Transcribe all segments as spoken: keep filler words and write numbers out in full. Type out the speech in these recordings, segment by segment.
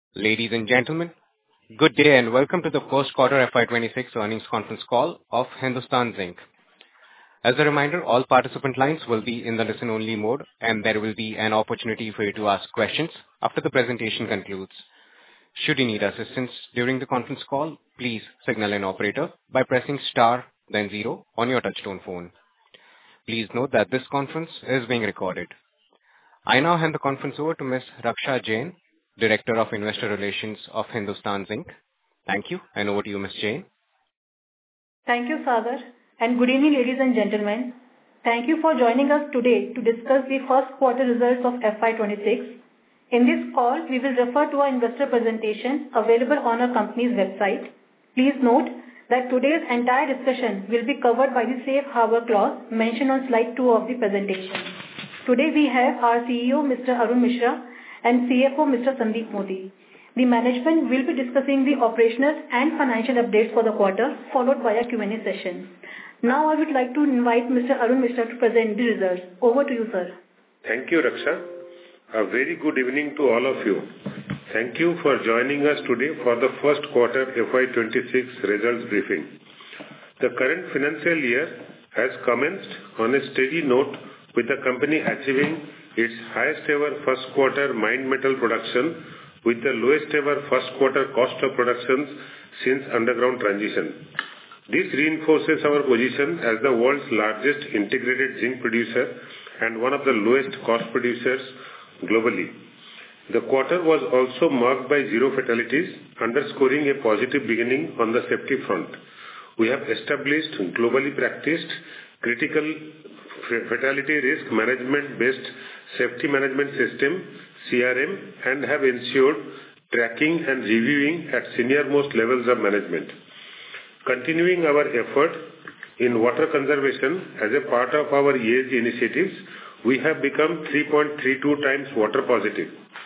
Ladies and gentlemen, good day and welcome to the first quarter F Y twenty-six earnings conference call of Hindustan Zinc. As a reminder, all participant lines will be in the listen-only mode, and there will be an opportunity for you to ask questions after the presentation concludes. Should you need assistance during the conference call, please signal an operator by pressing star, then zero on your touch-tone phone. Please note that this conference is being recorded. I now hand the conference over to Miz Raksha Jain, Director of Investor Relations of Hindustan Zinc. Thank you, and over to you, Miz Jain. Thank you, Sagar, and good evening, ladies and gentlemen. Thank you for joining us today to discuss the first quarter results of F Y twenty-six. In this call, we will refer to our investor presentation available on our company's website. Please note that today's entire discussion will be covered by the safe harbor clause mentioned on slide two of the presentation. Today we have our C E O, Mister Arun Misra, and C F O, Mister Sandeep Modi. The management will be discussing the operational and financial updates for the quarter, followed by a Q and A session. Now I would like to invite Mister Arun Misra to present the results. Over to you, sir. Thank you, Raksha. A very good evening to all of you. Thank you for joining us today for the first quarter F Y twenty-six results briefing. The current financial year has commenced on a steady note, with the company achieving its highest ever first quarter mined metal production with the lowest ever first quarter cost of production since underground transition. This reinforces our position as the world's largest integrated zinc producer and one of the lowest cost producers globally. The quarter was also marked by zero fatalities, underscoring a positive beginning on the safety front. We have established globally practiced critical fatality risk management based safety management system C R M and have ensured tracking and reviewing at senior most levels of management. Continuing our effort in water conservation as a part of our E S G initiatives, we have become three point three two times water positive.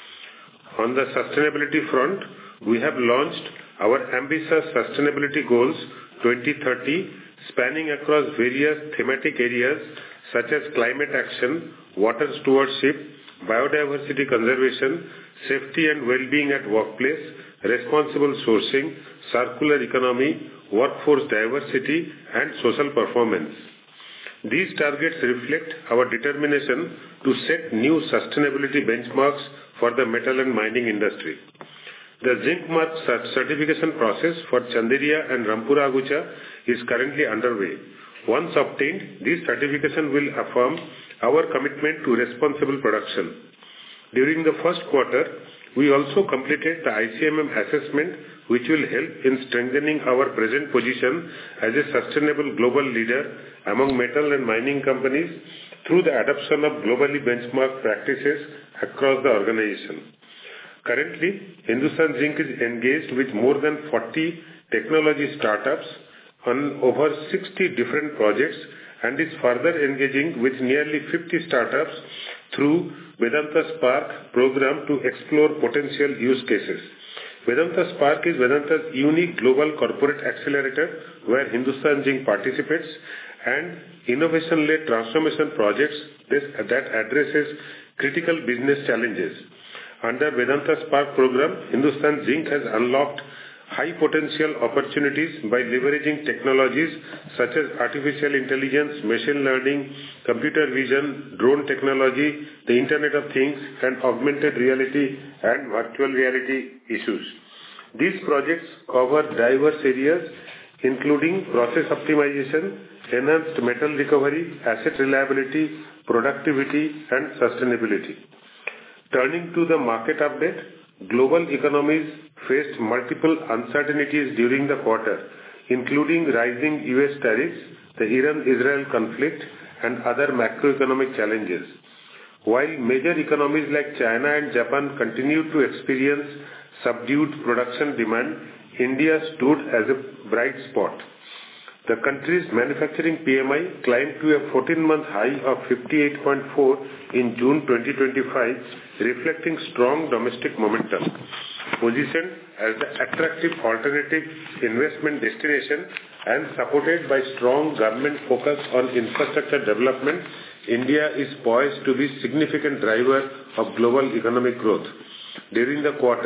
On the sustainability front, we have launched our ambitious sustainability goals twenty thirty, spanning across various thematic areas such as climate action, water stewardship, biodiversity conservation, safety and well-being at workplace, responsible sourcing, circular economy, workforce diversity, and social performance. These targets reflect our determination to set new sustainability benchmarks for the metal and mining industry. The zinc mark certification process for Chanderiya and Rampura Agucha is currently underway. Once obtained, this certification will affirm our commitment to responsible production. During the first quarter, we also completed the I C M M assessment, which will help in strengthening our present position as a sustainable global leader among metal and mining companies through the adoption of globally benchmarked practices across the organization. Currently, Hindustan Zinc is engaged with more than forty technology startups on over sixty different projects and is further engaging with nearly fifty startups through Vedanta Spark program to explore potential use cases. Vedanta Spark is Vedanta's unique global corporate accelerator where Hindustan Zinc participates and innovation-led transformation projects that addresses critical business challenges. Under Vedanta Spark program, Hindustan Zinc has unlocked high potential opportunities by leveraging technologies such as artificial intelligence, machine learning, computer vision, drone technology, the Internet of Things, and augmented reality and virtual reality issues. These projects cover diverse areas including process optimization, enhanced metal recovery, asset reliability, productivity, and sustainability. Turning to the market update, global economies faced multiple uncertainties during the quarter, including rising U S tariffs, the Iran-Israel conflict, and other macroeconomic challenges. While major economies like China and Japan continued to experience subdued production demand, India stood as a bright spot. The country's manufacturing P M I climbed to a fourteen-month high of fifty-eight point four in June twenty twenty-five, reflecting strong domestic momentum. Positioned as the attractive alternative investment destination and supported by strong government focus on infrastructure development, India is poised to be a significant driver of global economic growth. During the quarter,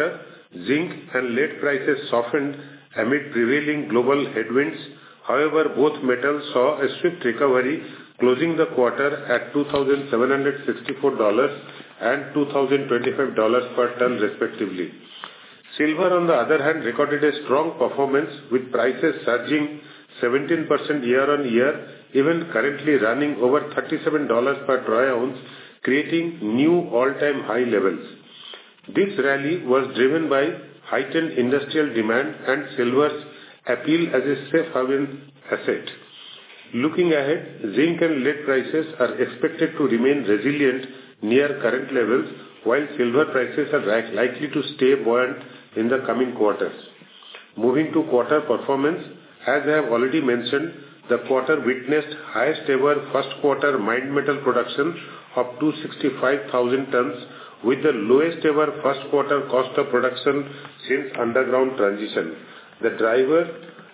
zinc and lead prices softened amid prevailing global headwinds. However, both metals saw a swift recovery, closing the quarter at two thousand seven hundred sixty-four dollars and two thousand twenty-five dollars per ton respectively. Silver, on the other hand, recorded a strong performance with prices surging seventeen percent year-on-year, even currently running over thirty-seven dollars per troy ounce, creating new all-time high levels. This rally was driven by heightened industrial demand and silver's appeal as a safe haven asset. Looking ahead, zinc and lead prices are expected to remain resilient near current levels, while silver prices are likely to stay buoyant in the coming quarters. Moving to quarter performance, as I have already mentioned, the quarter witnessed highest ever first quarter mined metal production of two hundred sixty-five thousand tons, with the lowest ever first quarter cost of production since underground transition. The driver,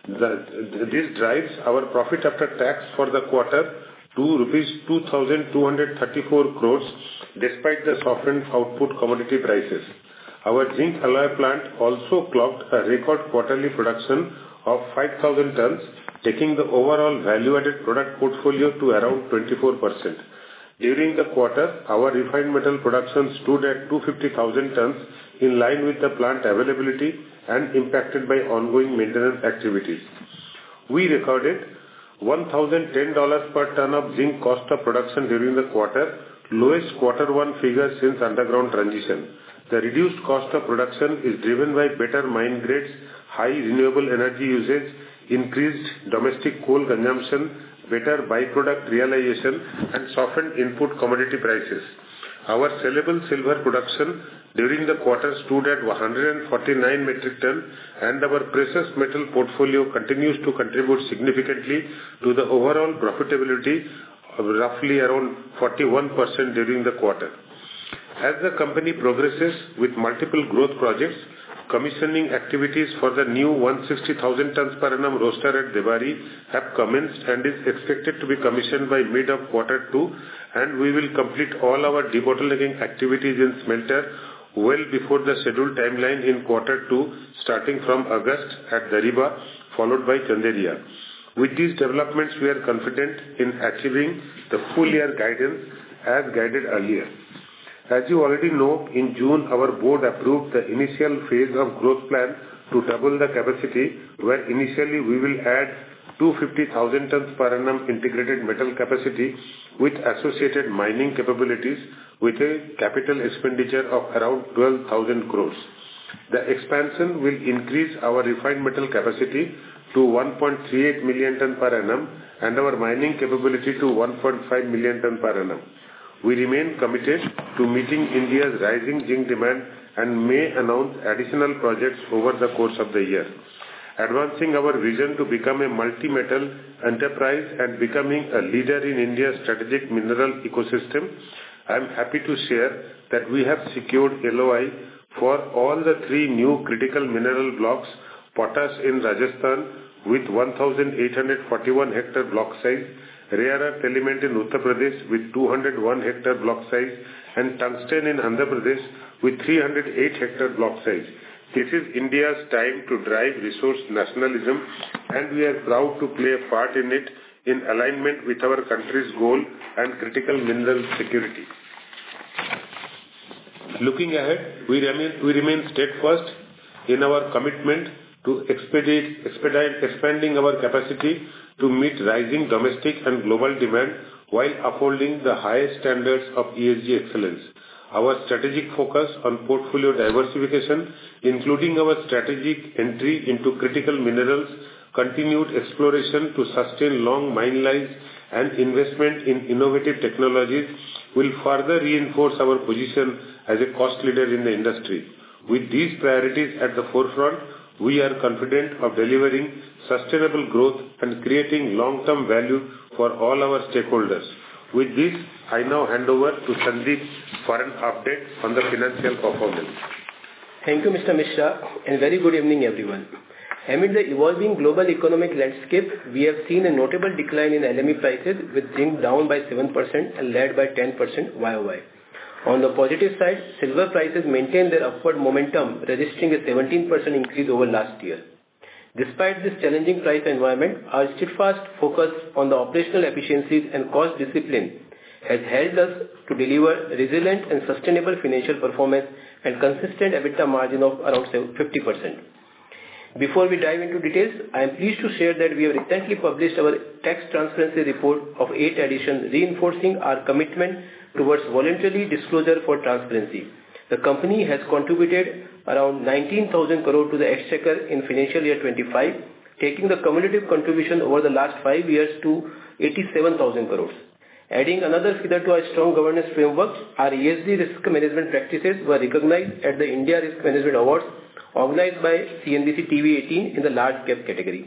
the, this drives our profit after tax for the quarter to rupees two thousand two hundred thirty-four crores, despite the softened output commodity prices. Our zinc alloy plant also clocked a record quarterly production of five thousand tons, taking the overall value-added product portfolio to around twenty-four percent. During the quarter, our refined metal production stood at two hundred fifty thousand tons, in line with the plant availability and impacted by ongoing maintenance activities. We recorded one thousand ten dollars per ton of zinc cost of production during the quarter, lowest quarter one figure since underground transition. The reduced cost of production is driven by better mine grades, high renewable energy usage, increased domestic coal consumption, better byproduct realization, and softened input commodity prices. Our sellable silver production during the quarter stood at one hundred forty-nine metric ton, and our precious metal portfolio continues to contribute significantly to the overall profitability of roughly around forty-one percent during the quarter. As the company progresses with multiple growth projects, commissioning activities for the new one hundred sixty thousand tons per annum roaster at Debari have commenced and is expected to be commissioned by mid of quarter two, and we will complete all our debottlenecking activities in smelter well before the scheduled timeline in quarter two, starting from August at Dariba, followed by Chanderia. With these developments, we are confident in achieving the full year guidance as guided earlier. As you already know, in June, our board approved the initial phase of growth plan to double the capacity, where initially we will add two hundred fifty thousand tons per annum integrated metal capacity with associated mining capabilities, with a capital expenditure of around twelve thousand crores. The expansion will increase our refined metal capacity to one point three eight million ton per annum and our mining capability to one point five million ton per annum. We remain committed to meeting India's rising zinc demand and may announce additional projects over the course of the year. Advancing our vision to become a multi-metal enterprise and becoming a leader in India's strategic mineral ecosystem, I am happy to share that we have secured L O I for all the three new critical mineral blocks, potash in Rajasthan with one thousand eight hundred forty-one hectare block size, rare earth element in Uttar Pradesh with two hundred one hectare block size, and tungsten in Andhra Pradesh with three hundred eight hectare block size. This is India's time to drive resource nationalism, and we are proud to play a part in it in alignment with our country's goal and critical mineral security. Looking ahead, we remain, we remain steadfast in our commitment to expedite, expedite expanding our capacity to meet rising domestic and global demand while upholding the highest standards of E S G excellence. Our strategic focus on portfolio diversification, including our strategic entry into critical minerals, continued exploration to sustain long mine lives, and investment in innovative technologies will further reinforce our position as a cost leader in the industry. With these priorities at the forefront, we are confident of delivering sustainable growth and creating long-term value for all our stakeholders. With this, I now hand over to Sandeep for an update on the financial performance. Thank you, Mister Mishra, and very good evening, everyone. Amid the evolving global economic landscape, we have seen a notable decline in L M E prices, with zinc down by seven percent and lead by ten percent Y O Y. On the positive side, silver prices maintained their upward momentum, registering a seventeen percent increase over last year. Despite this challenging price environment, our steadfast focus on the operational efficiencies and cost discipline has helped us to deliver resilient and sustainable financial performance and consistent EBITDA margin of around fifty percent. Before we dive into details, I am pleased to share that we have recently published our tax transparency report of eighth edition, reinforcing our commitment towards voluntary disclosure for transparency. The company has contributed around nineteen thousand crore to the exchequer in financial year twenty-five, taking the cumulative contribution over the last five years to eighty-seven thousand crores. Adding another feather to our strong governance framework, our E S G risk management practices were recognized at the India Risk Management Awards organized by C N B C T V eighteen in the large cap category.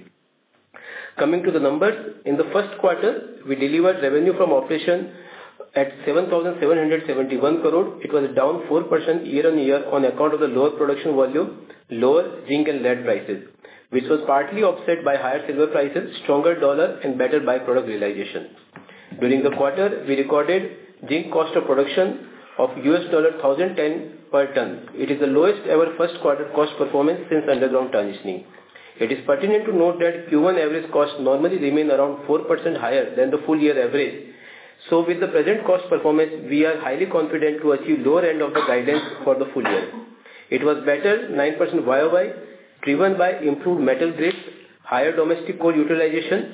Coming to the numbers, in the first quarter, we delivered revenue from operation at seven thousand seven hundred seventy-one crore. It was down four percent year-on-year on account of the lower production volume, lower zinc and lead prices, which was partly offset by higher silver prices, stronger dollar and better byproduct realization. During the quarter, we recorded zinc cost of production of U S one thousand ten per ton. It is the lowest ever first quarter cost performance since underground transitioning. It is pertinent to note that Q one average costs normally remain around four percent higher than the full year average. So with the present cost performance, we are highly confident to achieve lower end of the guidance for the full year. It was better nine percent Y O Y, driven by improved metal grades, higher domestic coal utilization,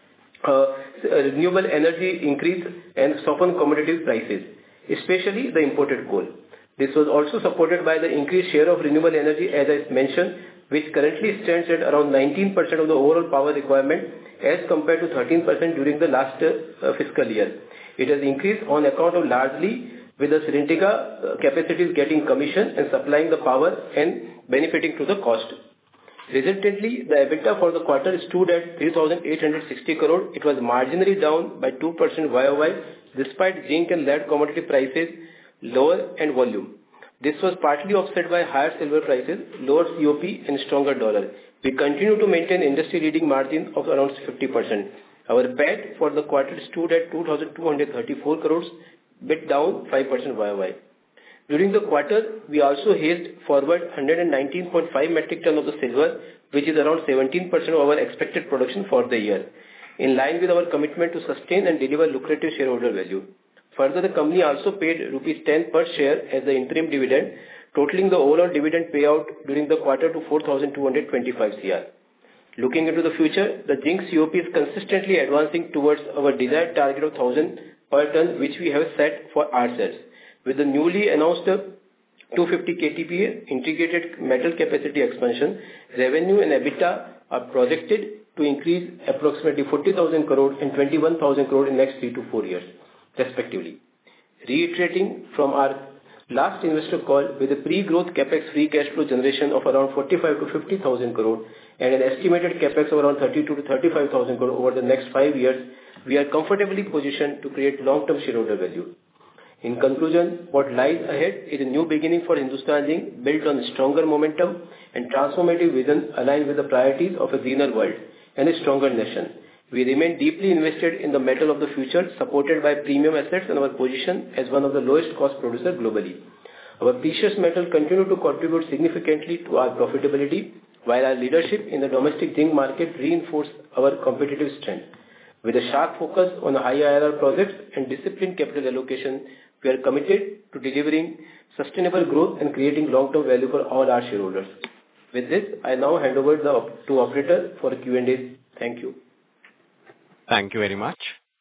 uh, renewable energy increase and softened commodity prices, especially the imported coal. This was also supported by the increased share of renewable energy, as I mentioned, which currently stands at around nineteen percent of the overall power requirement as compared to thirteen percent during the last uh, fiscal year. It has increased on account of largely with the Serentica uh, capacities getting commissioned and supplying the power and benefiting to the cost. Resultantly, the EBITDA for the quarter stood at three thousand eight hundred sixty crore. It was marginally down by two percent Y O Y despite zinc and lead commodity prices lower and volume. This was partly offset by higher silver prices, lower C O P and stronger dollar. We continue to maintain industry-leading margin of around fifty percent. Our P A T for the quarter stood at two thousand two hundred thirty-four crores, bit down five percent Y O Y. During the quarter, we also hedged forward one hundred nineteen point five metric ton of the silver, which is around seventeen percent of our expected production for the year, in line with our commitment to sustain and deliver lucrative shareholder value. Further, the company also paid rupees ten per share as the interim dividend, totaling the overall dividend payout during the quarter to four thousand two hundred twenty-five crore. Looking into the future, the zinc C O P is consistently advancing towards our desired target of one thousand per ton, which we have set for ourselves. With the newly announced two hundred fifty K T P A integrated metal capacity expansion, revenue and EBITDA are projected to increase approximately forty thousand crore and twenty-one thousand crore in next three to four years, respectively. Reiterating from our last investor call, with a pre-growth capex free cash flow generation of around forty-five to fifty thousand crore and an estimated capex of around thirty-two to thirty-five thousand crore over the next five years, we are comfortably positioned to create long-term shareholder value. In conclusion, what lies ahead is a new beginning for Hindustan Zinc, built on stronger momentum and transformative vision aligned with the priorities of a greener world and a stronger nation. We remain deeply invested in the metal of the future, supported by premium assets and our position as one of the lowest cost producers globally. Our precious metal continue to contribute significantly to our profitability, while our leadership in the domestic zinc market reinforce our competitive strength. With a sharp focus on high I R R projects and disciplined capital allocation, we are committed to delivering sustainable growth and creating long-term value for all our shareholders. With this, I now hand over the, to operator for Q and A. Thank you. Thank you very much.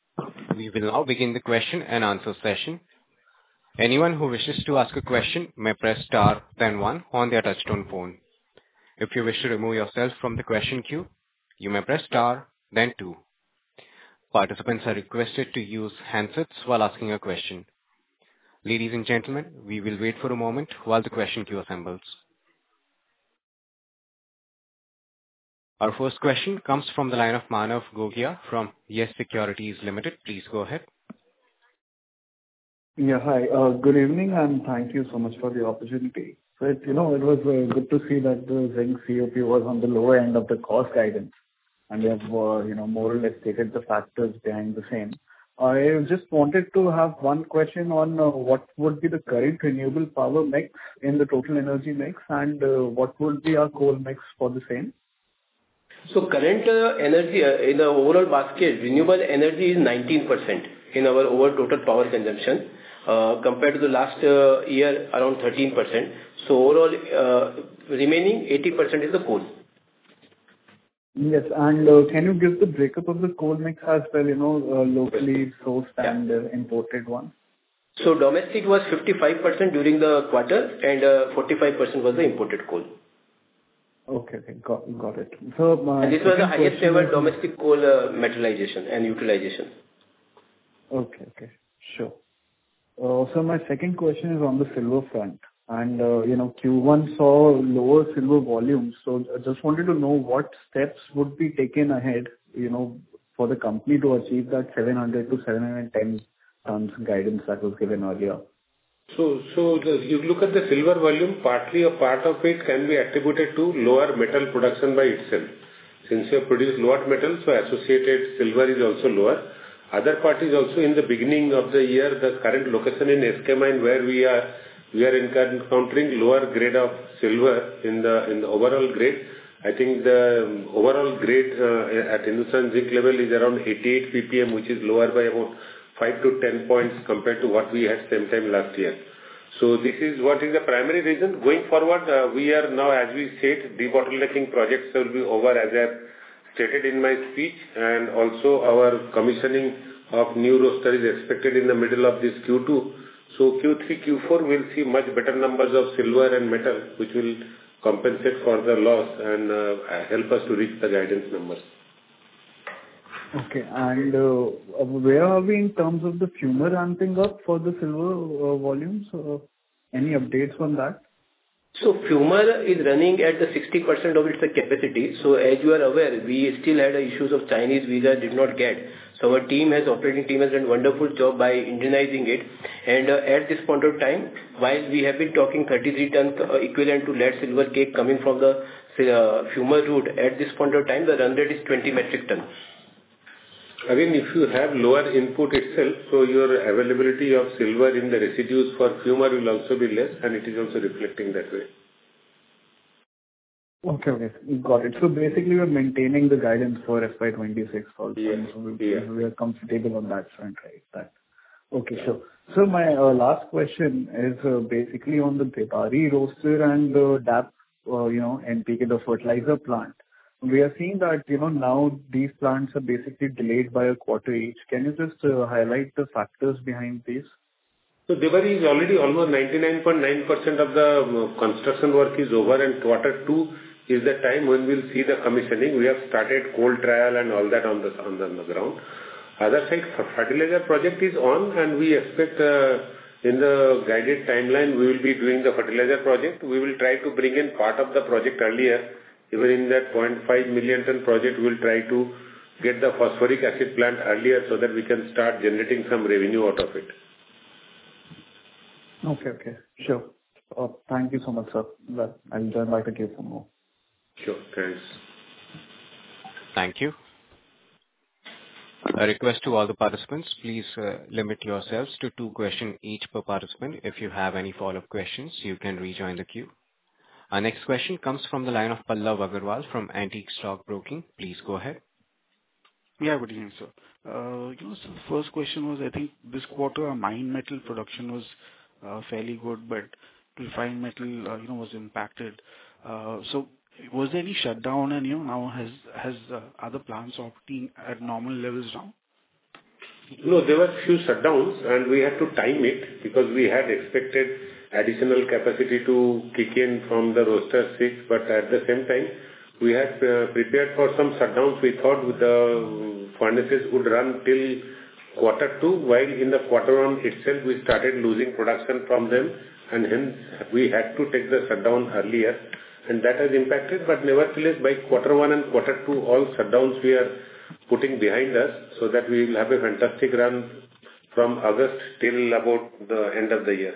We will now begin the question and answer session. Anyone who wishes to ask a question may press star then one on their touchtone phone. If you wish to remove yourself from the question queue, you may press star then two. Participants are requested to use handsets while asking a question. Ladies and gentlemen, we will wait for a moment while the question queue assembles. Our first question comes from the line of Manav Gogia from Yes Securities Limited. Please go ahead. Yeah, hi. Uh, good evening and thank you so much for the opportunity. So, it, you know, it was uh, good to see that the zinc C O P was on the lower end of the cost guidance, and we have, uh, you know, more or less stated the factors behind the same. I just wanted to have one question on uh, what would be the current renewable power mix in the total energy mix, and uh, what would be our coal mix for the same? So current uh, energy uh, in the overall basket, renewable energy is nineteen percent in our overall total power consumption, uh, compared to the last uh, year around thirteen percent. So overall, uh, remaining eighty percent is the coal. Yes, and uh, can you give the breakup of the coal mix as well, you know, uh, locally sourced and Yeah. uh, imported one? So domestic was fifty-five percent during the quarter, and uh, forty-five percent was the imported coal. Okay, okay, got, got it. So my And this was the second highest question ever is- domestic coal uh, metallization and utilization. Okay, okay, sure. Uh, So my second question is on the silver front. And, uh, you know, Q one saw lower silver volumes. So I just wanted to know what steps would be taken ahead, you know, for the company to achieve that seven hundred to seven hundred ten tons guidance that was given earlier. So, so the, you look at the silver volume, partly a part of it can be attributed to lower metal production by itself. Since you have produced lower metal, so associated silver is also lower. Other part is also in the beginning of the year, the current location in S K mine where we are, we are encountering lower grade of silver in the, in the overall grade. I think the overall grade uh, at Hindustan Zinc level is around eighty-eight p p m, which is lower by about five to ten points compared to what we had same time last year. So this is what is the primary reason. Going forward, uh, we are now, as we said, debottlenecking projects will be over, as I have stated in my speech, and also our commissioning of new roaster is expected in the middle of this Q two. So Q three, Q four will see much better numbers of silver and metal, which will compensate for the loss and uh, help us to reach the guidance numbers. Okay. And uh, where are we in terms of the Fumer ramping up for the silver uh, volumes? Uh, Any updates on that? So Fumer is running at the sixty percent of its capacity. So as you are aware, we still had issues of Chinese visa did not get. So our team has, operating team has done a wonderful job by indigenizing it. And uh, at this point of time, while we have been talking thirty-three ton uh, equivalent to lead silver cake coming from the uh, Fumer route, at this point of time, the run rate is twenty metric ton. Again, if you have lower input itself, so your availability of silver in the residues for Fumer will also be less, and it is also reflecting that way. Okay, okay. Got it. So basically, we're maintaining the guidance for F Y twenty-six also. Yes. So we, Yeah. we are comfortable on that front, right? That. Okay, sure. So my uh, last question is uh, basically on the Bhiwadi roaster and the D A P, uh, you know, N P K, the fertilizer plant. We are seeing that, you know, now these plants are basically delayed by a quarter each. Can you just uh, highlight the factors behind these? So Bhiwadi is already almost ninety-nine point nine percent of the um, construction work is over, and quarter two is the time when we'll see the commissioning. We have started cold trial and all that on the, on the, on the ground. Other side, fertilizer project is on, and we expect uh, in the guided timeline, we will be doing the fertilizer project. We will try to bring in part of the project earlier. Even in that zero point five million ton project, we will try to get the phosphoric acid plant earlier so that we can start generating some revenue out of it. Okay, okay. Sure. Uh, Thank you so much, sir. Well, I'll join back to give some more. Sure. Thanks. Thank you. A request to all the participants, please uh, limit yourselves to two questions each per participant. If you have any follow-up questions, you can rejoin the queue. Our next question comes from the line of Pallav Agarwal from Antique Stock Broking. Please go ahead. Yeah, good evening, sir. Uh, You know, so the first question was, I think this quarter our mine metal production was uh, fairly good, but refined metal, uh, you know, was impacted. Uh, So was there any shutdown, and, you know, now has has uh, other plants operating at normal levels now? No, there were few shutdowns, and we had to time it because we had expected additional capacity to kick in from the roaster six, but at the same time, we had uh, prepared for some shutdowns. We thought the furnaces would run till quarter two, while in the quarter one itself, we started losing production from them, and hence we had to take the shutdown earlier, and that has impacted. But nevertheless, by quarter one and quarter two, all shutdowns we are putting behind us, so that we will have a fantastic run from August till about the end of the year.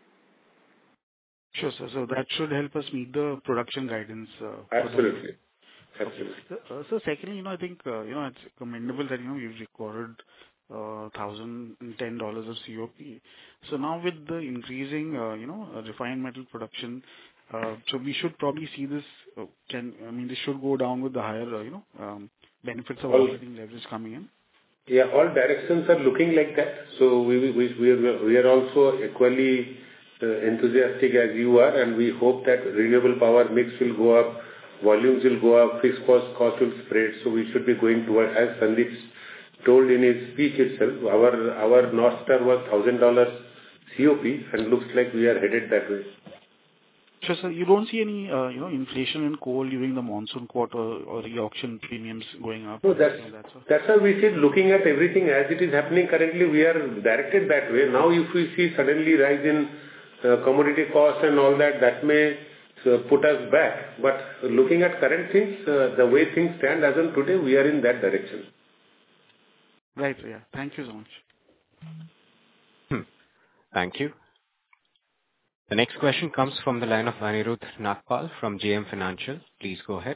Sure, sir. So that should help us meet the production guidance. uh, for the- Absolutely. Absolutely. So, uh, so secondly, you know, I think, uh, you know, it's commendable that, you know, you've recorded uh, one thousand ten dollars of C O P. So now with the increasing, uh, you know, uh, refined metal production, uh, so we should probably see this, uh, can, I mean, this should go down with the higher, uh, you know, um, benefits of All, operating leverage coming in. yeah, all directions are looking like that. So we we we are, we are also equally uh, enthusiastic as you are, and we hope that renewable power mix will go up, volumes will go up, fixed cost cost will spread. So we should be going toward, as Sandeep told in his speech itself, our our North Star was one thousand dollars C O P, and looks like we are headed that way. Sure, sir. You don't see any, uh, you know, inflation in coal during the monsoon quarter or the auction premiums going up? No, that's, So that's all. that's how we see looking at everything as it is happening currently, we are directed that way. Now, if we see suddenly rise in uh, commodity costs and all that, that may uh, put us back. But looking at current things, uh, the way things stand as of today, we are in that direction. Right, yeah. Thank you so much. Hmm. Thank you. The next question comes from the line of Anirudh Nagpal from J M Financial. Please go ahead.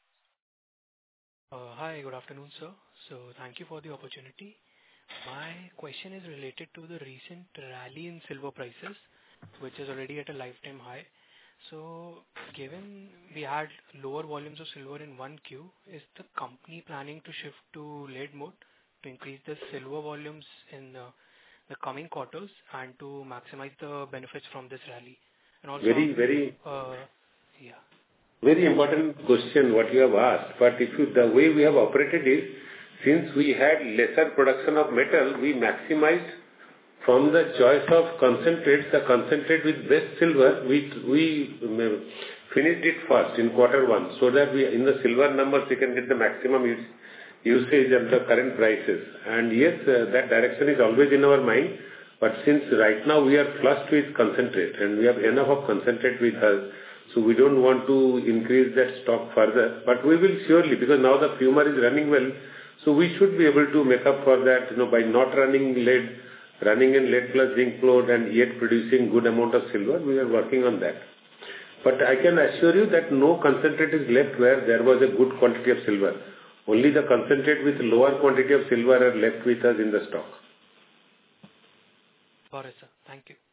Uh, Hi, good afternoon, sir. So thank you for the opportunity. My question is related to the recent rally in silver prices, which is already at a lifetime high. So given we had lower volumes of silver in one Q, is the company planning to shift to lead mode to increase the silver volumes in uh, the coming quarters and to maximize the benefits from this rally? And also, Very, very, uh, yeah. very important question what you have asked. But if you, the way we have operated is, since we had lesser production of metal, we maximized from the choice of concentrates, the concentrate with best silver, we, we um, finished it first in quarter one, so that we, in the silver numbers, we can get the maximum use, usage at the current prices. And yes, uh, that direction is always in our mind. But since right now we are flushed with concentrate and we have enough of concentrate with us, so we don't want to increase that stock further. But we will surely, because now the fumer is running well, so we should be able to make up for that, you know, by not running lead, running in lead plus zinc load and yet producing good amount of silver. We are working on that. But I can assure you that no concentrate is left where there was a good quantity of silver. Only the concentrate with lower quantity of silver are left with us in the stock. Got it, sir. Thank you.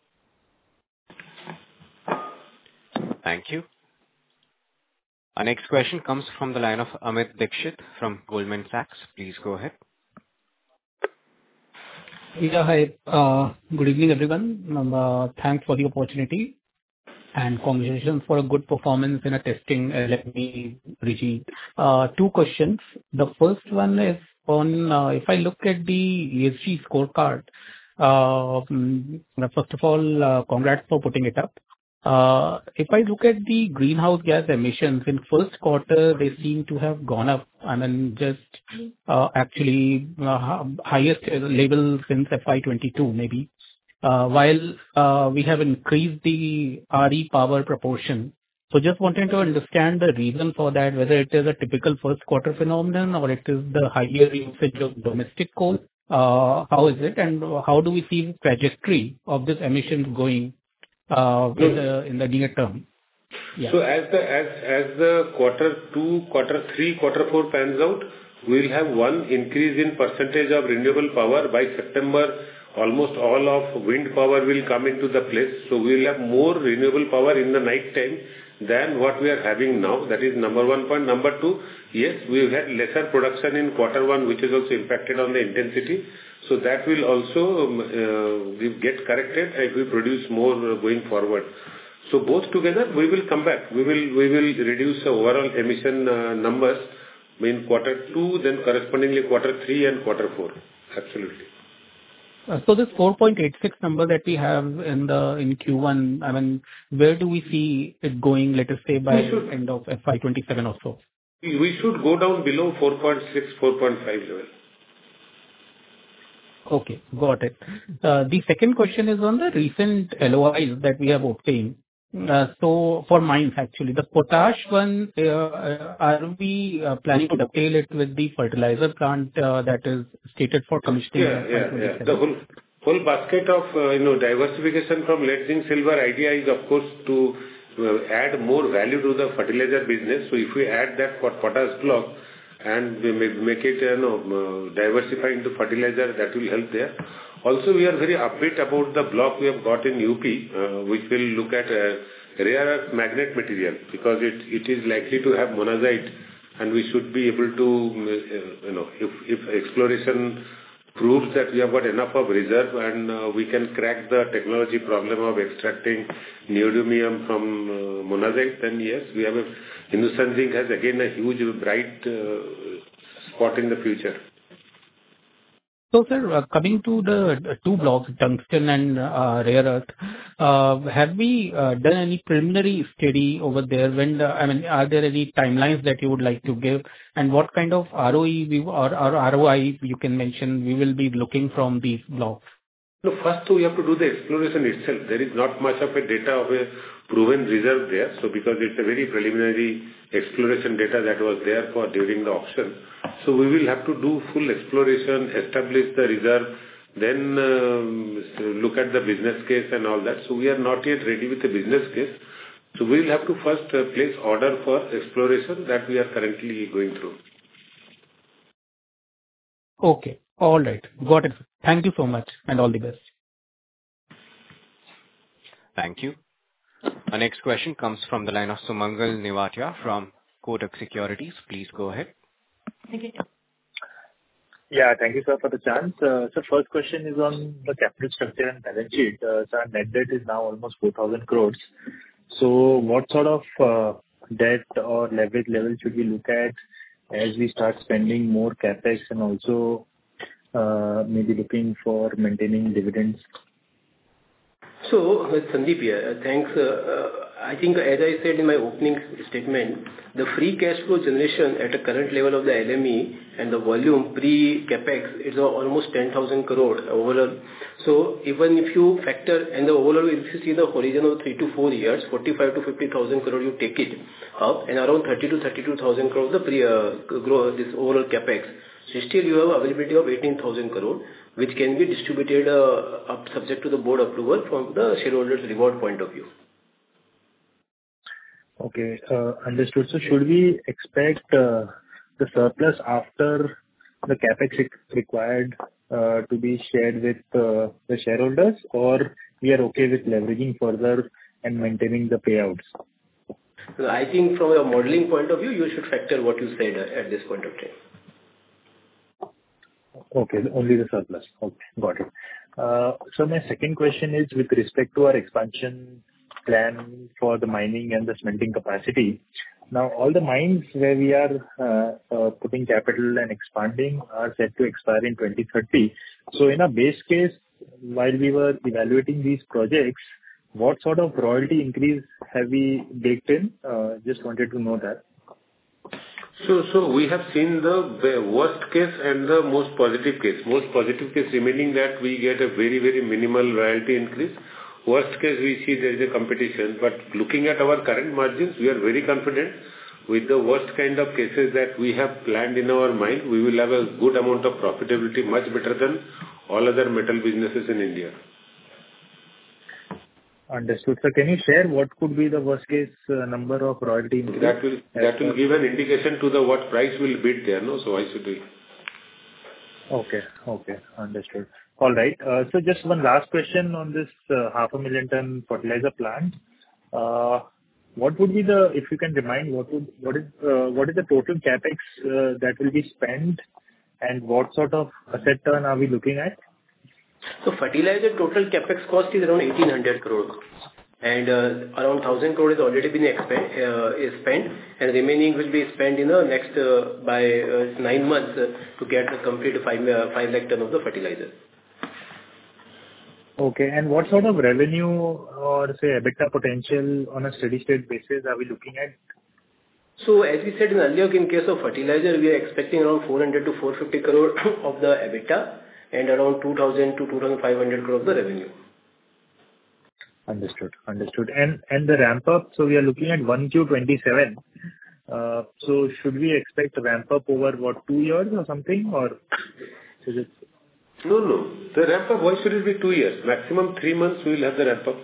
Thank you. Our next question comes from the line of Amit Dixit from Goldman Sachs. Please go ahead. Yeah, hi. Uh, good evening, everyone. Um, uh, thanks for the opportunity and congratulations for a good performance in a testing L M E regime. Uh, two questions. The first one is on, uh, if I look at the E S G scorecard, uh, mm, first of all, uh, congrats for putting it up. Uh, if I look at the greenhouse gas emissions in first quarter, they seem to have gone up. I mean, just uh, actually uh, highest level since F Y twenty-two, maybe. Uh, while uh, we have increased the R E power proportion. So just wanted to understand the reason for that, whether it is a typical first quarter phenomenon or it is the higher usage of domestic coal. Uh, how is it, and how do we see the trajectory of this emission going uh, in the in the near term? Yeah. So as the as as the quarter two, quarter three, quarter four pans out, we will have one increase in percentage of renewable power. By September, almost all of wind power will come into the place. So we will have more renewable power in the night time than what we are having now. That is number one point. Number two, yes, we have had lesser production in quarter one, which is also impacted on the intensity. So that will also um, uh, get corrected if we produce more uh, going forward. So both together, we will come back. We will we will reduce the overall emission uh, numbers in quarter two, then correspondingly quarter three and quarter four. Absolutely. Uh, so this four point eight six number that we have in the in Q one, I mean, where do we see it going? Let us say by should, end of F Y twenty-seven or so. We should go down below four point six, four point five level. Okay, got it. Uh, the second question is on the recent L O Is that we have obtained. Uh, so for mines, actually, the potash one, uh, uh, are we uh, planning to dovetail it with the fertilizer plant uh, that is stated for commissioning? Yeah, yeah, yeah. The whole whole basket of uh, you know diversification from lead, zinc, silver idea is of course to uh, add more value to the fertilizer business. So if we add that for potash block, and we make it, you know, diversify into fertilizer. That will help there. Also, we are very upbeat about the block we have got in U P, uh, which will look at uh, rare earth magnet material, because it it is likely to have monazite, and we should be able to, uh, you know, if if exploration proves that we have got enough of reserve and uh, we can crack the technology problem of extracting neodymium from uh, monazite, then yes, we have a, Hindustan Zinc has again a huge, bright uh, spot in the future. So, sir, uh, coming to the two blocks, tungsten and uh, rare earth, uh, have we uh, done any preliminary study over there? When the, I mean, are there any timelines that you would like to give? And what kind of R O E we, or, or R O I you can mention we will be looking from these blocks? No, first we have to do the exploration itself. There is not much of a data of a proven reserve there. So because it's a very preliminary exploration data that was there for during the auction. So we will have to do full exploration, establish the reserve, then um, look at the business case and all that. So we are not yet ready with the business case. So we will have to first uh, place order for exploration that we are currently going through. Okay. All right. Got it. Thank you so much and all the best. Thank you. Our next question comes from the line of Sumangal Nevatia from Kotak Securities. Please go ahead. Yeah, thank you, sir, for the chance. Uh, so first question is on the capital structure and balance sheet. Uh, so our net debt is now almost four thousand crores. So what sort of uh, debt or leverage level should we look at as we start spending more capex and also uh, maybe looking for maintaining dividends? So, Sandeep here. Thanks. Uh, uh, I think as I said in my opening statement, the free cash flow generation at the current level of the L M E and the volume pre-capex is almost ten thousand crore overall. So even if you factor, and the overall, if you see the horizon of three to four years, forty-five to fifty thousand crore you take it up, and around thirty to thirty-two thousand crore the pre, uh, grow, this overall capex. So still you have availability of eighteen thousand crore, which can be distributed uh, up subject to the board approval from the shareholders' reward point of view. Okay, uh, understood. So should we expect uh, the surplus after the capex required uh, to be shared with uh, the shareholders, or we are okay with leveraging further and maintaining the payouts? So I think from a modeling point of view, you should factor what you said at this point of time. Okay, only the surplus. Okay, got it. Uh, so my second question is with respect to our expansion plan for the mining and the smelting capacity. Now, all the mines where we are uh, uh, putting capital and expanding are set to expire in twenty thirty. So in a base case, while we were evaluating these projects, what sort of royalty increase have we baked in? Uh, just wanted to know that. So, so we have seen the worst case and the most positive case. Most positive case remaining that we get a very, very minimal royalty increase. Worst case, we see there is a competition, but looking at our current margins, we are very confident with the worst kind of cases that we have planned in our mind. We will have a good amount of profitability, much better than all other metal businesses in India. Understood. So can you share what could be the worst case uh, number of royalty increase? That will, that will give an indication to the what price will bid there, no? So why should we? Okay, okay, understood. All right. Uh, so just one last question on this uh, half a million ton fertilizer plant. Uh, what would be the, if you can remind, what would what is uh, what is the total capex uh, that will be spent, and what sort of asset turn are we looking at? So fertilizer total capex cost is around eighteen hundred crore, and uh, around one thousand crore has already been expend, uh, is spent, and remaining will be spent in the next uh, by uh, nine months uh, to get the complete five uh, five lakh ton of the fertilizer. Okay, and what sort of revenue or say EBITDA potential on a steady state basis are we looking at? So as we said in earlier, in case of fertilizer, we are expecting around four hundred to four fifty crore of the EBITDA and around two thousand to two thousand five hundred crore of the revenue. Understood. Understood. And and the ramp up, so we are looking at one Q twenty-seven. Uh, so should we expect a ramp up over what, two years or something, or is it? No, no. The ramp up, why should it be two years? Maximum three months we will have the ramp up.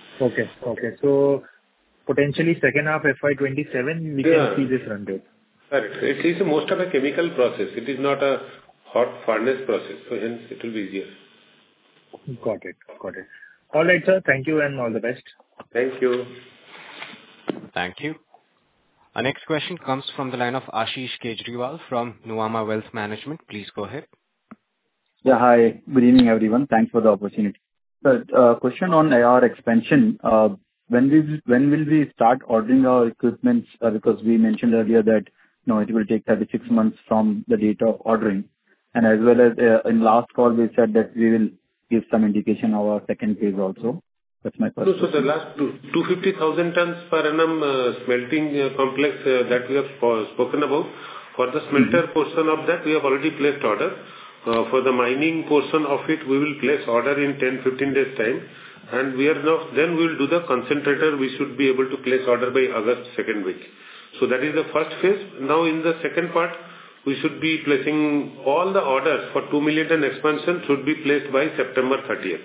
Okay. Okay. So potentially second half F Y twenty-seven we yeah. can see this run rate. Correct. It is most of a chemical process. It is not a hot furnace process, so hence it will be easier. Got it. Got it. All right, sir. Thank you and all the best. Thank you. Thank you. Our next question comes from the line of Ashish Kejriwal from Nuvama Wealth Management. Please go ahead. Yeah, hi. Good evening, everyone. Thanks for the opportunity. Sir, uh, question on our expansion. Uh, when we when will we start ordering our equipment? Uh, because we mentioned earlier that you know it will take thirty-six months from the date of ordering, and as well as uh, in last call we said that we will give some indication of our second phase also. That's my first. So, so the last two hundred fifty thousand tons per annum uh, smelting uh, complex uh, that we have uh, spoken about. For the smelter mm-hmm. portion of that, we have already placed order. Uh, for the mining portion of it, we will place order in ten to fifteen days time. And we are now, then we will do the concentrator. We should be able to place order by August second week. So that is the first phase. Now in the second part, we should be placing all the orders for two million ton expansion should be placed by September thirtieth.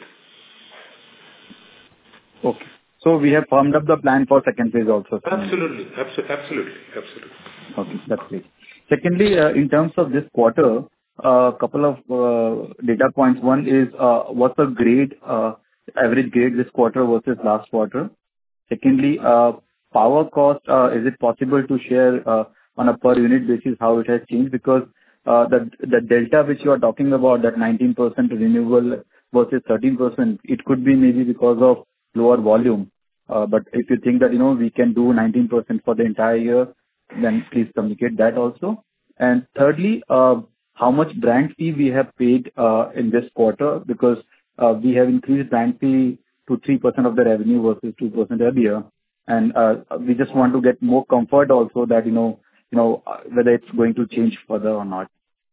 Okay. So we have firmed up the plan for second phase also. Absolutely. Absolutely. Absolutely. Absolutely. Okay. That's great. Secondly, uh, in terms of this quarter, a uh, couple of uh, data points. One is uh, what's the grade, uh, average grade this quarter versus last quarter? Secondly, uh, power cost, uh, is it possible to share uh, on a per unit basis how it has changed? Because uh, the the delta which you are talking about, that nineteen percent renewable versus thirteen percent, it could be maybe because of lower volume. Uh, but if you think that, you know, we can do nineteen percent for the entire year, then please communicate that also. And thirdly, uh, how much brand fee we have paid uh, in this quarter? Because uh, we have increased brand fee to three percent of the revenue versus two percent earlier. And uh, we just want to get more comfort also that, you know, you know, whether it's going to change further or not.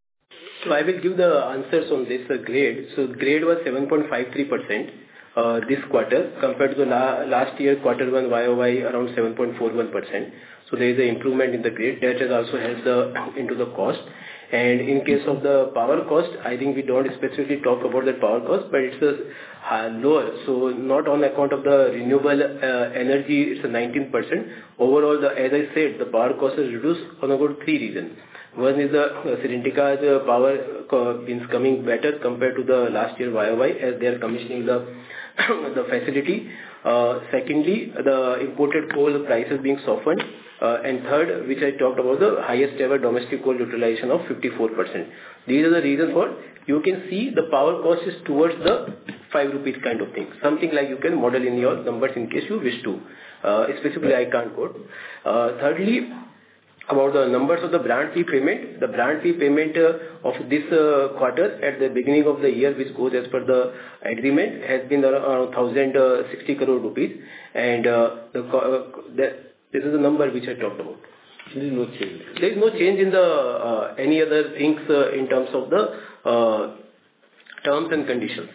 So I will give the answers on this uh, grade. So grade was seven point five three percent. Uh, this quarter compared to the la last year quarter one Y O Y around seven point four one percent. So there is an improvement in the grade that has also helped the, into the cost. And in case of the power cost, I think we don't specifically talk about the power cost, but it's a uh, lower. So not on account of the renewable uh, energy, it's a nineteen percent. Overall, the, as I said, the power cost is reduced on about three reasons. One is the uh, Serentica the power uh, is coming better compared to the last year Y O Y as they are commissioning the the facility. Uh, secondly, the imported coal prices being softened. Uh, and third, which I talked about, the highest ever domestic coal utilization of fifty-four percent. These are the reasons for you can see the power cost is towards the five rupees kind of thing. Something like you can model in your numbers in case you wish to. Uh, specifically, I can't quote. Uh, thirdly, about the numbers of the brand fee payment, the brand fee payment uh, of this uh, quarter at the beginning of the year, which goes as per the agreement, has been around one thousand sixty crore rupees, and uh, the, uh, the this is the number which I talked about. There is no change. There is no change in the uh, any other things uh, in terms of the uh, terms and conditions.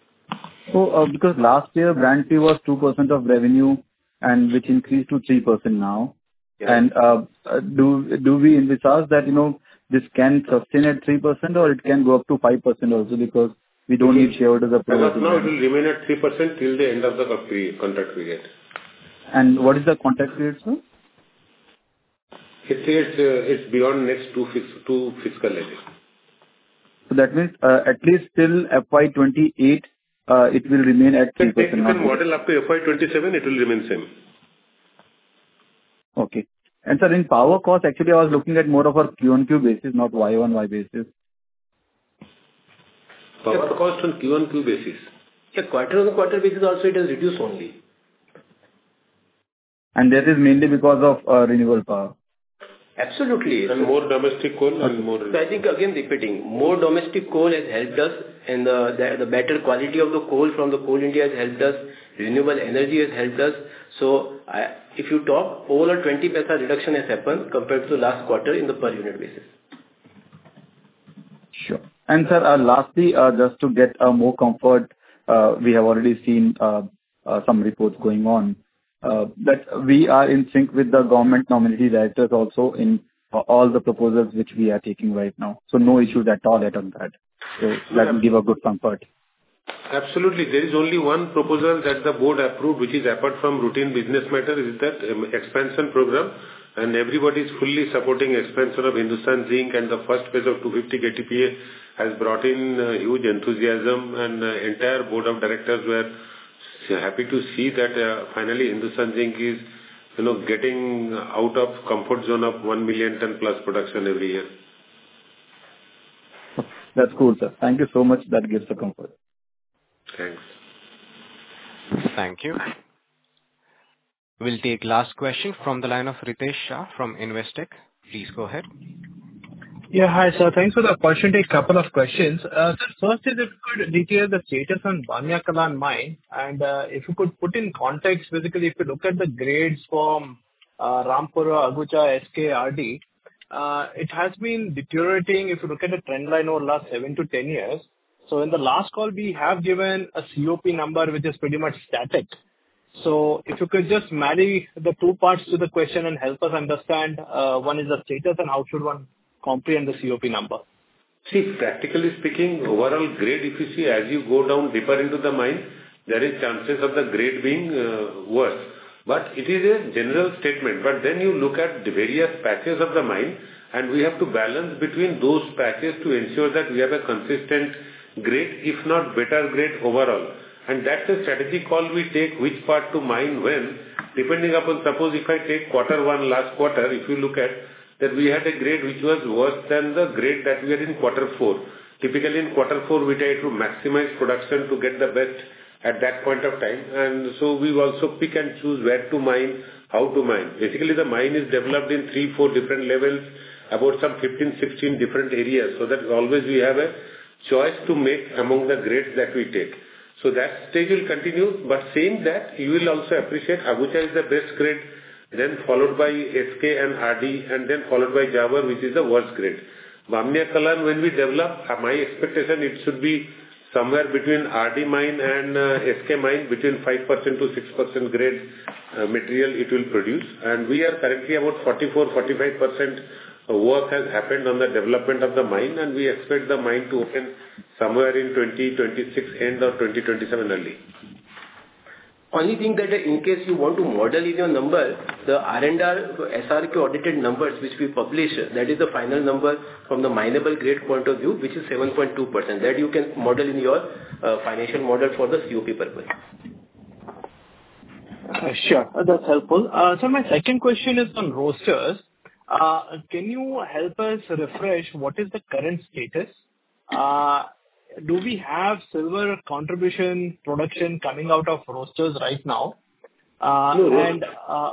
So, uh, because last year brand fee was two percent of revenue, and which increased to three percent now. Yeah. And uh, do do we envisage that, you know, this can sustain at three percent or it can go up to five percent also, because we don't need shareholders approval? As of now, it will remain at three percent till the end of the contract period. And what is the contract period, sir? It says uh, it's beyond next two, fix, two fiscal years. So that means uh, at least till F Y twenty-eight, uh, it will remain at three percent. You can model up to F Y twenty-seven, it will remain same. Okay. And sir, in power cost, actually I was looking at more of a Q on Q basis, not Y on Y basis. Power yeah. cost on Q on Q basis. Yeah, quarter on quarter basis also it has reduced only. And that is mainly because of uh, renewable power. Absolutely. And more domestic coal and more... So I think again repeating, more domestic coal has helped us, and the, the, the better quality of the coal from the Coal India has helped us, renewable energy has helped us. So I, if you talk, overall twenty paisa reduction has happened compared to the last quarter in the per unit basis. Sure. And sir, uh, lastly, uh, just to get uh, more comfort, uh, we have already seen uh, uh, some reports going on. Uh, that we are in sync with the government nominee directors also in uh, all the proposals which we are taking right now. So no issues at all at on that. So that will give a good comfort. Absolutely. There is only one proposal that the board approved, which is apart from routine business matter, is that um, expansion program, and everybody is fully supporting expansion of Hindustan Zinc, and the first phase of two hundred fifty K T P A has brought in uh, huge enthusiasm, and uh, entire board of directors were happy to see that uh, finally Hindustan Zinc is, you know, getting out of comfort zone of one million ton plus production every year. That's cool, sir. Thank you so much. That gives the comfort. Thanks. Thank you. We'll take last question from the line of Ritesh Shah from Investec. Please go ahead. Yeah, hi, sir. Thanks for the opportunity. A couple of questions. Uh, sir, first is if you could detail the status on Bamnia Kalan mine, and uh, if you could put in context, basically, if you look at the grades from uh, Rampura, Agucha, S K, R D, uh, it has been deteriorating if you look at the trend line over the last seven to ten years. So in the last call, we have given a C O P number which is pretty much static. So if you could just marry the two parts to the question and help us understand, uh, one is the status and how should one comprehend the C O P number? See, practically speaking, overall grade, if you see, as you go down deeper into the mine, there is chances of the grade being uh, worse. But it is a general statement. But then you look at the various patches of the mine, and we have to balance between those patches to ensure that we have a consistent grade, if not better grade overall. And that's a strategic call we take, which part to mine when, depending upon, suppose if I take quarter one last quarter, if you look at that we had a grade which was worse than the grade that we had in quarter four. Typically in quarter four, we try to maximize production to get the best at that point of time. And so we also pick and choose where to mine, how to mine. Basically, the mine is developed in three, four different levels, about some fifteen, sixteen different areas, so that always we have a choice to make among the grades that we take. So that stage will continue, but saying that, you will also appreciate Agucha is the best grade, then followed by S K and R D, and then followed by Jawar, which is the worst grade. Bamnia Kalan, when we develop, my expectation, it should be somewhere between R D mine and uh, S K mine, between five percent to six percent grade uh, material it will produce. And we are currently about forty-four to forty-five percent work has happened on the development of the mine, and we expect the mine to open somewhere in twenty twenty-six end or twenty twenty-seven early. Only thing that in case you want to model in your number, the R and R S R Q audited numbers which we publish, that is the final number from the mineable grade point of view, which is seven point two percent. That you can model in your uh, financial model for the C O P purpose. Uh, sure, uh, that's helpful. Uh, so my second question is on roasters. Uh, can you help us refresh what is the current status? Uh, do we have silver contribution production coming out of roasters right now? Uh, no, and uh,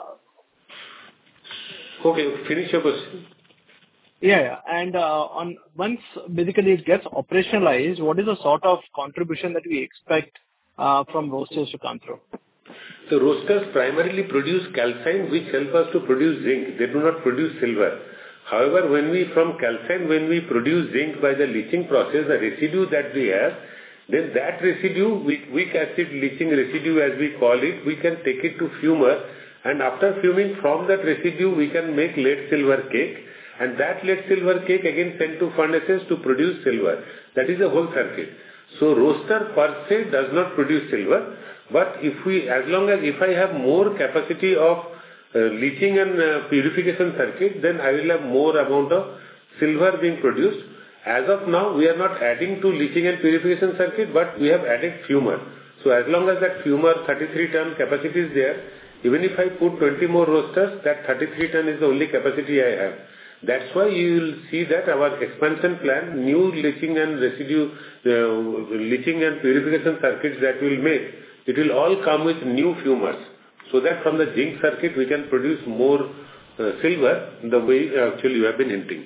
okay, finish your question. Yeah, yeah. And uh, on once basically it gets operationalized, what is the sort of contribution that we expect uh, from roasters to come through? The roasters primarily produce calcine, which help us to produce zinc. They do not produce silver. However, when we, from calcine, when we produce zinc by the leaching process, the residue that we have, then that residue, weak, weak acid leaching residue as we call it, we can take it to fumer, and after fuming from that residue, we can make lead silver cake, and that lead silver cake again sent to furnaces to produce silver. That is the whole circuit. So roaster per se does not produce silver, but if we, as long as if I have more capacity of uh, leaching and uh, purification circuit, then I will have more amount of silver being produced. As of now, we are not adding to leaching and purification circuit, but we have added fumer. So as long as that fumer thirty-three ton capacity is there, even if I put twenty more roasters, that thirty-three ton is the only capacity I have. That's why you will see that our expansion plan, new leaching and residue, uh, leaching and purification circuits that we will make, it will all come with new fumers, so that from the zinc circuit we can produce more uh, silver the way actually you have been hinting.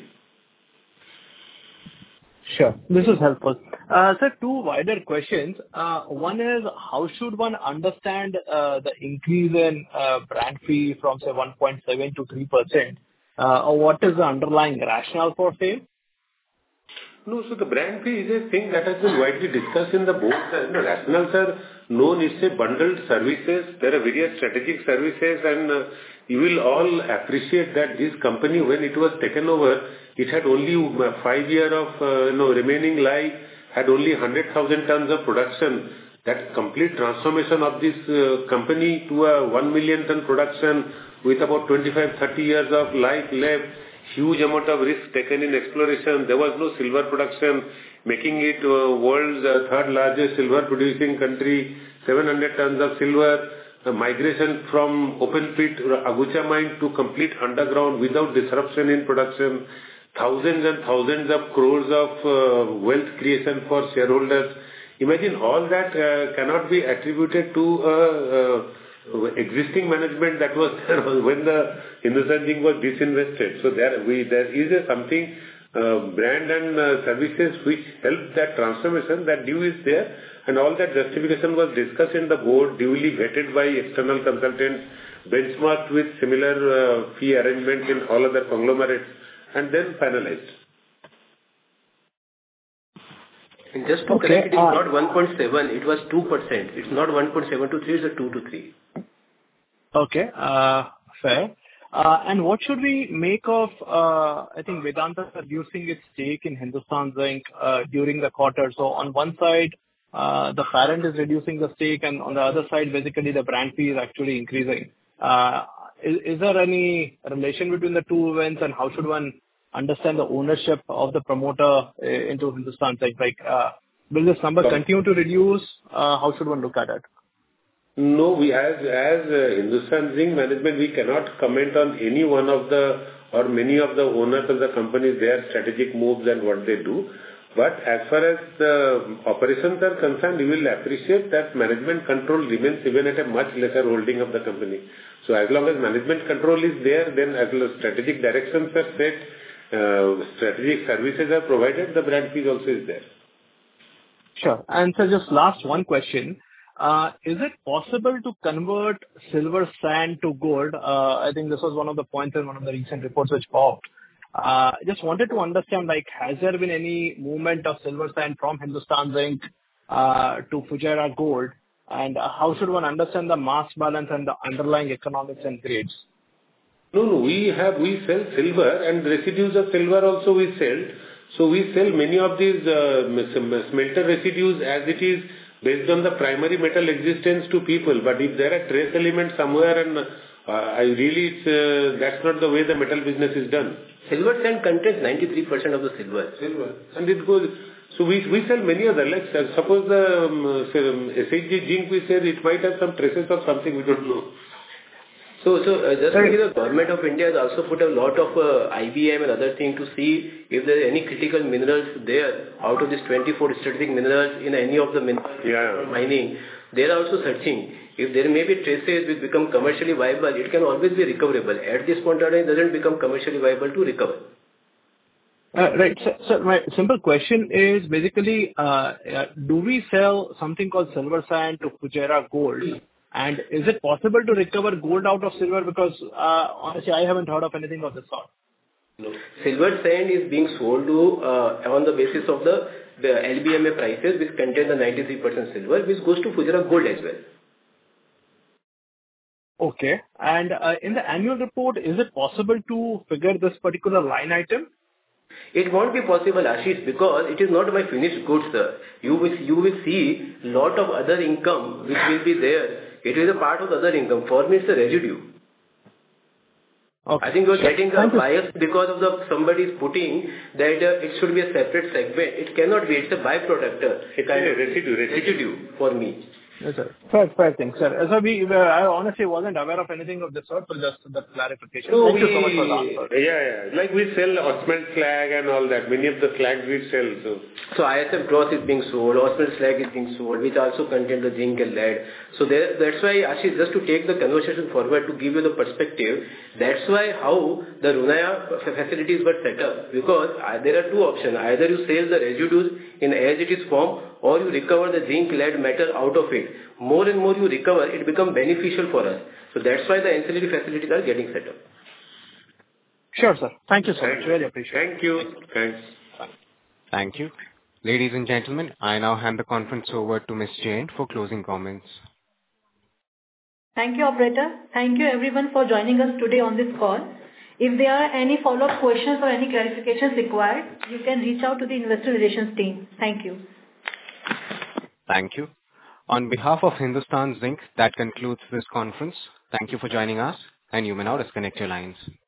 Sure, this is helpful. Uh, sir, two wider questions. Uh, one is, how should one understand uh, the increase in uh, brand fee from say one point seven to three percent? Uh, or what is the underlying rationale for same? No, so the brand fee is a thing that has been widely discussed in the board. The rationales are known. It's a bundled services. There are various strategic services, and uh, you will all appreciate that this company, when it was taken over, it had only five year of uh, you know remaining life, had only one hundred thousand tons of production. that complete transformation of this uh, company to a one million ton production with about twenty-five, thirty years of life left, huge amount of risk taken in exploration. There was no silver production, making it uh, world's uh, third largest silver producing country, seven hundred tons of silver, uh, migration from open pit Agucha mine to complete underground without disruption in production, thousands and thousands of crores of uh, wealth creation for shareholders. Imagine all that uh, cannot be attributed to uh, uh, existing management that was there when the Hindustan Zinc was disinvested. So there we there is a something uh, brand and uh, services which help that transformation. That due is there, and all that justification was discussed in the board, duly vetted by external consultants, benchmarked with similar uh, fee arrangements in all other conglomerates, and then finalized. And just to Okay, correct, it is uh, not one point seven, it was two percent. It's not one point seven to three, it's a two to three. Okay, uh, fair. Uh, And what should we make of, uh, I think Vedanta reducing its stake in Hindustan Zinc uh, during the quarter? So on one side, uh, the parent is reducing the stake, and on the other side, basically the brand fee is actually increasing. Uh, Is is there any relation between the two events, and how should one understand the ownership of the promoter uh, into Hindustan Zinc? Like, uh, will this number continue to reduce? Uh, How should one look at it? No, we as as uh, Hindustan Zinc management, we cannot comment on any one of the or many of the owners of the companies, their strategic moves and what they do. But as far as the operations are concerned, you will appreciate that management control remains even at a much lesser holding of the company. So as long as management control is there, then as well as strategic directions are set, uh, strategic services are provided, the brand fees also is there. Sure. And so just last one question. Uh, Is it possible to convert silver sand to gold? Uh, I think this was one of the points in one of the recent reports which popped. Uh, Just wanted to understand, like, has there been any movement of silver sand from Hindustan Zinc uh, to Fujairah Gold? And uh, how should one understand the mass balance and the underlying economics and grades? No, no, we have, we sell silver and residues of silver also we sell. So we sell many of these uh, smelter residues as it is based on the primary metal existence to people. But if there are trace elements somewhere, and uh, I really, it's, uh, that's not the way the metal business is done. Silver sand contains ninety-three percent of the silver. Silver. And it goes, so we, we sell many other, like uh, suppose the um, say, um, S H G zinc, we said it might have some traces of something we don't know. So, so uh, just maybe the government of India has also put a lot of uh, I B M and other things to see if there are any critical minerals there out of these twenty-four strategic minerals in any of the minerals yeah. mining. They are also searching. If there may be traces which become commercially viable, it can always be recoverable. At this point in time, it doesn't become commercially viable to recover. Uh, Right. So, so my simple question is basically, uh, uh, do we sell something called silver sand to Fujairah Gold? And is it possible to recover gold out of silver? Because uh, honestly, I haven't heard of anything of this sort. No. Silver sand is being sold to uh, on the basis of the, the L B M A prices, which contain the ninety-three percent silver, which goes to Fujairah Gold as well. Okay. And uh, in the annual report, is it possible to figure this particular line item? It won't be possible, Ashish, because it is not my finished goods, sir. You will, you will see lot of other income which will be there. It is a part of the other income. For me, it's a residue. Okay. I think you are getting a Thank you. bias because of the somebody is putting that uh, it should be a separate segment. It cannot be. It's a byproduct. Uh, It's a residue, residue. residue for me. Yes, sir. Fair, fair thing, sir. So we, uh, I honestly wasn't aware of anything of this sort, so just the clarification. So Thank we, you so much for the answer. Yeah, yeah. Like we sell Osmond slag and all that. Many of the slags we sell. So, So I S F dross is being sold, Osmond slag is being sold, which also contain the zinc and lead. So there, that's why, Ashish, just to take the conversation forward, to give you the perspective, that's why how the Runaya facilities were set up. Because uh, there are two options. Either you sell the residues in as it is form, or you recover the zinc, lead, metal out of it. More and more you recover, it becomes beneficial for us. So that's why the ancillary facilities are getting set up. Sure, sir. Thank you so thank much. you. Really appreciate it. Thank you. Thanks. Thank you. Ladies and gentlemen, I now hand the conference over to Miz Jain for closing comments. Thank you, operator. Thank you everyone for joining us today on this call. If there are any follow-up questions or any clarifications required, you can reach out to the investor relations team. Thank you. Thank you. On behalf of Hindustan Zinc, that concludes this conference. Thank you for joining us, and you may now disconnect your lines.